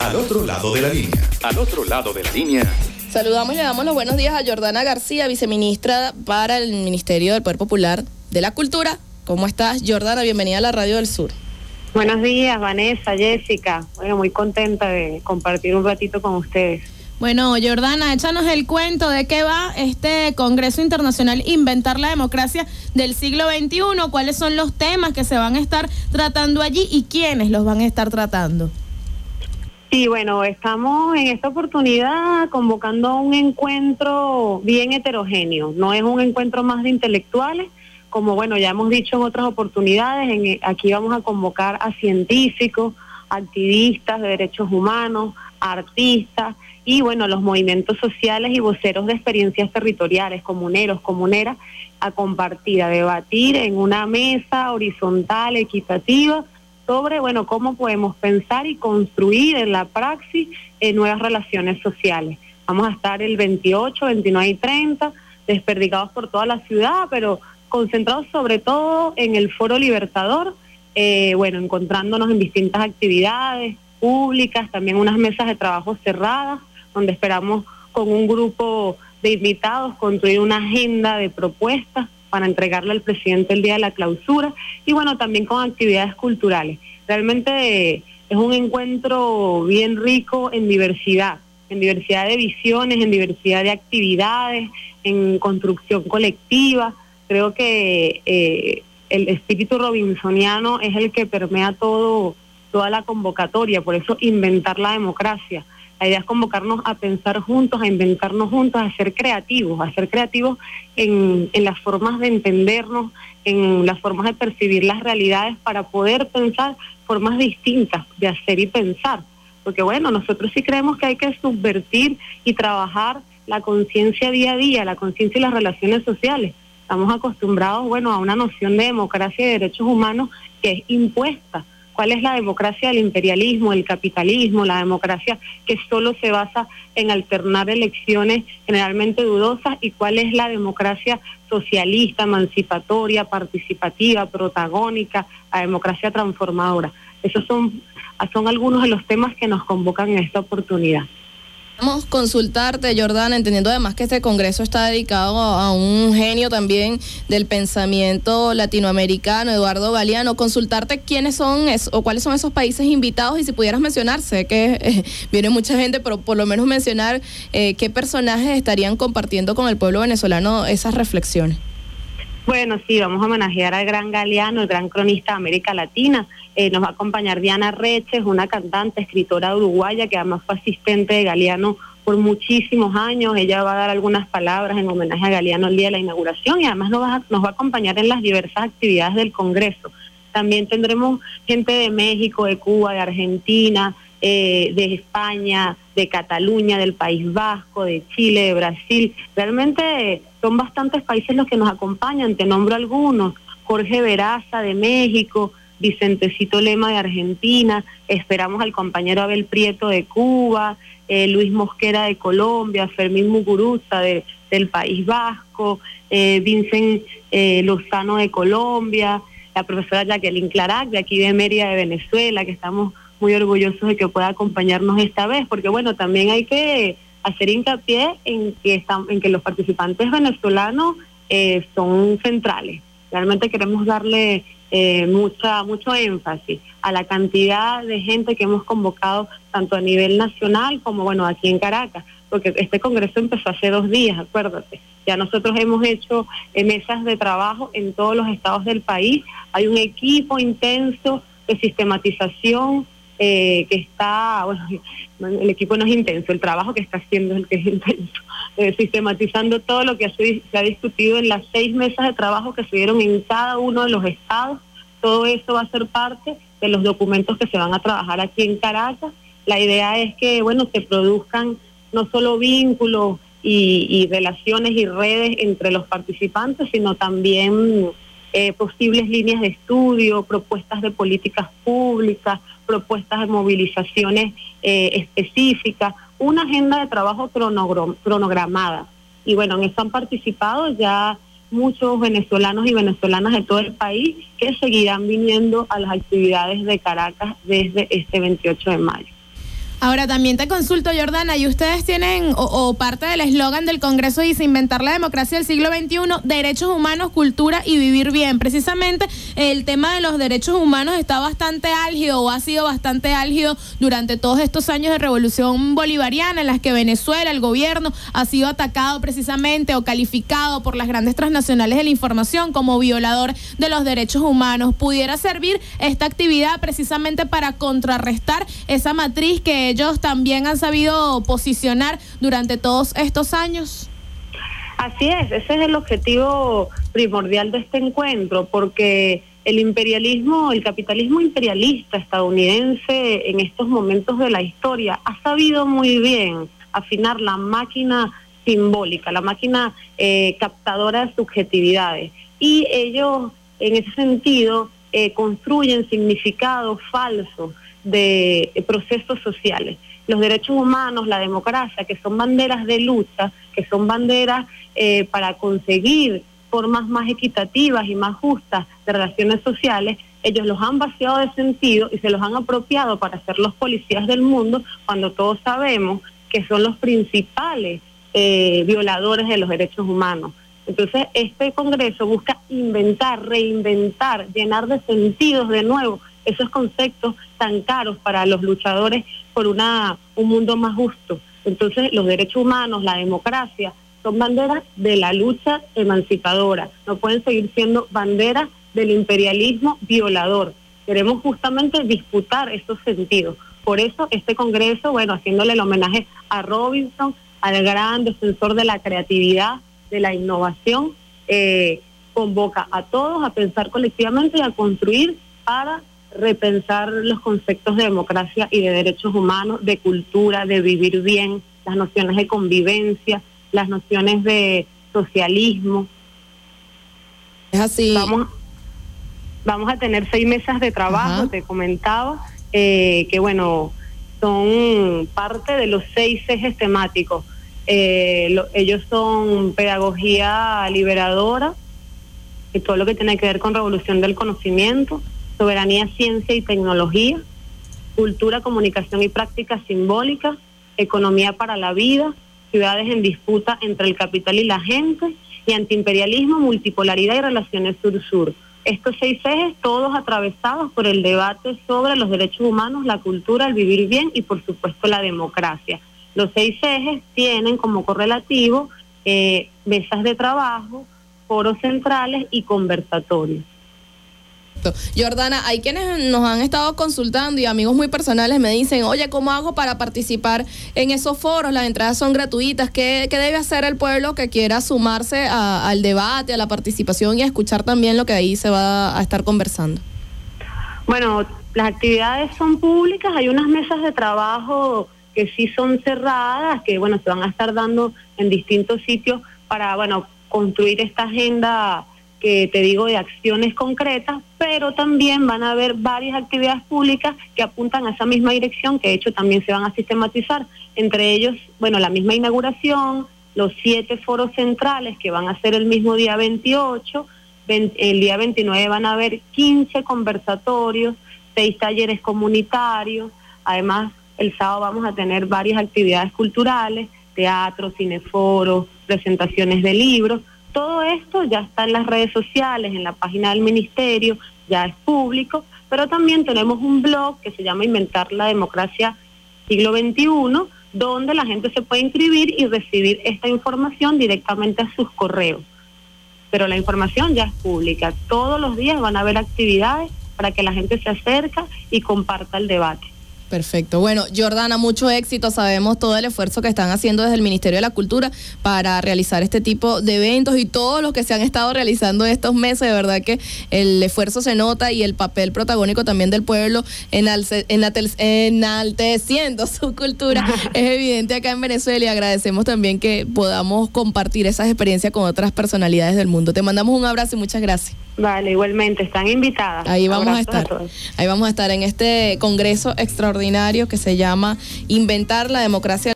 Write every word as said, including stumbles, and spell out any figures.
Al otro lado de la línea. Al otro lado de la línea. Saludamos y le damos los buenos días a Jordana García, viceministra para el Ministerio del Poder Popular de la Cultura. ¿Cómo estás, Jordana? Bienvenida a la Radio del Sur. Buenos días, Vanessa, Jessica. Bueno, muy contenta de compartir un ratito con ustedes. Bueno, Jordana, échanos el cuento de qué va este Congreso Internacional Inventar la Democracia del siglo veintiuno, cuáles son los temas que se van a estar tratando allí y quiénes los van a estar tratando. Sí, bueno, estamos en esta oportunidad convocando un encuentro bien heterogéneo. No es un encuentro más de intelectuales, como bueno, ya hemos dicho en otras oportunidades. En, aquí vamos a convocar a científicos, activistas de derechos humanos, artistas y bueno, los movimientos sociales y voceros de experiencias territoriales, comuneros, comuneras, a compartir, a debatir en una mesa horizontal, equitativa, sobre, bueno, cómo podemos pensar y construir en la praxis eh, nuevas relaciones sociales. Vamos a estar el veintiocho, veintinueve y treinta, desperdigados por toda la ciudad, pero concentrados sobre todo en el Foro Libertador, eh, bueno, encontrándonos en distintas actividades públicas, también unas mesas de trabajo cerradas, donde esperamos con un grupo de invitados construir una agenda de propuestas para entregarle al presidente el día de la clausura, y bueno, también con actividades culturales. Realmente es un encuentro bien rico en diversidad, en diversidad de visiones, en diversidad de actividades, en construcción colectiva. Creo que eh, el espíritu robinsoniano es el que permea todo, toda la convocatoria, por eso inventar la democracia. La idea es convocarnos a pensar juntos, a inventarnos juntos, a ser creativos, a ser creativos en, en las formas de entendernos, en las formas de percibir las realidades para poder pensar formas distintas de hacer y pensar. Porque bueno, nosotros sí creemos que hay que subvertir y trabajar la conciencia día a día, la conciencia y las relaciones sociales. Estamos acostumbrados, bueno, a una noción de democracia y de derechos humanos que es impuesta. ¿Cuál es la democracia del imperialismo, el capitalismo, la democracia que solo se basa en alternar elecciones generalmente dudosas? ¿Y cuál es la democracia socialista, emancipatoria, participativa, protagónica, la democracia transformadora? Esos son, son algunos de los temas que nos convocan en esta oportunidad. Vamos a consultarte, Jordana, entendiendo además que este congreso está dedicado a un genio también del pensamiento latinoamericano, Eduardo Galeano, consultarte quiénes son es, o cuáles son esos países invitados y si pudieras mencionar, sé que eh, viene mucha gente, pero por lo menos mencionar eh, qué personajes estarían compartiendo con el pueblo venezolano esas reflexiones. Bueno, sí, vamos a homenajear al gran Galeano, el gran cronista de América Latina. Eh, nos va a acompañar Diana Reches, una cantante, escritora uruguaya que además fue asistente de Galeano por muchísimos años. Ella va a dar algunas palabras en homenaje a Galeano el día de la inauguración y además nos va a, nos va a acompañar en las diversas actividades del Congreso. También tendremos gente de México, de Cuba, de Argentina, eh, de España, de Cataluña, del País Vasco, de Chile, de Brasil. Realmente son bastantes países los que nos acompañan, te nombro algunos: Jorge Veraza de México, Vicentecito Lema de Argentina, esperamos al compañero Abel Prieto de Cuba, eh, Luis Mosquera de Colombia, Fermín Muguruza de, del País Vasco, eh, Vincent eh, Lozano de Colombia, la profesora Jacqueline Clarac de aquí de Mérida de Venezuela, que estamos muy orgullosos de que pueda acompañarnos esta vez, porque bueno, también hay que hacer hincapié en que, están, en que los participantes venezolanos eh, son centrales. Realmente queremos darle eh, mucha mucho énfasis a la cantidad de gente que hemos convocado tanto a nivel nacional como bueno aquí en Caracas, porque este congreso empezó hace dos días, acuérdate. Ya nosotros hemos hecho eh, mesas de trabajo en todos los estados del país. Hay un equipo intenso de sistematización eh, que está, bueno, el equipo no es intenso, el trabajo que está haciendo es el que es intenso, eh, sistematizando todo lo que se, se ha discutido en las seis mesas de trabajo que se dieron en cada uno de los estados. Todo eso va a ser parte de los documentos que se van a trabajar aquí en Caracas. La idea es que, bueno, se produzcan no solo vínculos y, y relaciones y redes entre los participantes, sino también eh, posibles líneas de estudio, propuestas de políticas públicas, propuestas de movilizaciones eh, específicas, una agenda de trabajo cronogram- cronogramada. Y bueno, en eso han participado ya muchos venezolanos y venezolanas de todo el país que seguirán viniendo a las actividades de Caracas desde este veintiocho de mayo. Ahora también te consulto, Jordana, y ustedes tienen, o, o parte del eslogan del Congreso dice inventar la democracia del siglo veintiuno, derechos humanos, cultura y vivir bien. Precisamente el tema de los derechos humanos está bastante álgido o ha sido bastante álgido durante todos estos años de revolución bolivariana en las que Venezuela, el gobierno, ha sido atacado precisamente o calificado por las grandes transnacionales de la información como violador de los derechos humanos. ¿Pudiera servir esta actividad precisamente para contrarrestar esa matriz que ellos también han sabido posicionar durante todos estos años? Así es, ese es el objetivo primordial de este encuentro, porque el imperialismo, el capitalismo imperialista estadounidense en estos momentos de la historia ha sabido muy bien afinar la máquina simbólica, la máquina eh, captadora de subjetividades, y ellos en ese sentido eh, construyen significados falsos de procesos sociales. Los derechos humanos, la democracia, que son banderas de lucha, que son banderas eh, para conseguir formas más equitativas y más justas de relaciones sociales, ellos los han vaciado de sentido y se los han apropiado para ser los policías del mundo, cuando todos sabemos que son los principales eh, violadores de los derechos humanos. Entonces, este Congreso busca inventar, reinventar, llenar de sentidos de nuevo esos conceptos tan caros para los luchadores por una un mundo más justo. Entonces, los derechos humanos, la democracia, son banderas de la lucha emancipadora. No pueden seguir siendo banderas del imperialismo violador. Queremos justamente disputar esos sentidos. Por eso, este Congreso, bueno, haciéndole el homenaje a Robinson, al gran defensor de la creatividad, de la innovación, eh, convoca a todos a pensar colectivamente y a construir para repensar los conceptos de democracia y de derechos humanos, de cultura, de vivir bien, las nociones de convivencia, las nociones de socialismo. Es así. Vamos, vamos a tener seis mesas de trabajo, Ajá. te comentaba, eh, que bueno, son parte de los seis ejes temáticos. Eh, lo, ellos son pedagogía liberadora, y todo lo que tiene que ver con revolución del conocimiento, soberanía, ciencia y tecnología, cultura, comunicación y prácticas simbólicas, economía para la vida, ciudades en disputa entre el capital y la gente, y antiimperialismo, multipolaridad y relaciones sur-sur. Estos seis ejes, todos atravesados por el debate sobre los derechos humanos, la cultura, el vivir bien y por supuesto la democracia. Los seis ejes tienen como correlativo eh, mesas de trabajo, foros centrales y conversatorios. Jordana, hay quienes nos han estado consultando y amigos muy personales me dicen, oye, ¿cómo hago para participar en esos foros? Las entradas son gratuitas. ¿Qué, qué debe hacer el pueblo que quiera sumarse a, al debate, a la participación y a escuchar también lo que ahí se va a estar conversando? Bueno, las actividades son públicas, hay unas mesas de trabajo que sí son cerradas, que bueno, se van a estar dando en distintos sitios para, bueno, construir esta agenda que te digo de acciones concretas, pero también van a haber varias actividades públicas que apuntan a esa misma dirección, que de hecho también se van a sistematizar, entre ellos, bueno, la misma inauguración, los siete foros centrales que van a ser el mismo día veintiocho, el día veintinueve van a haber quince conversatorios, seis talleres comunitarios, además el sábado vamos a tener varias actividades culturales, teatro, cineforos, presentaciones de libros. Todo esto ya está en las redes sociales, en la página del ministerio, ya es público, pero también tenemos un blog que se llama Inventar la Democracia Siglo veintiuno, donde la gente se puede inscribir y recibir esta información directamente a sus correos. Pero la información ya es pública. Todos los días van a haber actividades para que la gente se acerque y comparta el debate. Perfecto. Bueno, Jordana, mucho éxito. Sabemos todo el esfuerzo que están haciendo desde el Ministerio de la Cultura para realizar este tipo de eventos y todos los que se han estado realizando estos meses. De verdad que el esfuerzo se nota y el papel protagónico también del pueblo enalce, enatel, enalteciendo su cultura es evidente acá en Venezuela, y agradecemos también que podamos compartir esas experiencias con otras personalidades del mundo. Te mandamos un abrazo y muchas gracias. Vale, igualmente, están invitadas. Ahí vamos a estar. A Ahí vamos a estar en este congreso extraordinario que se llama Inventar la Democracia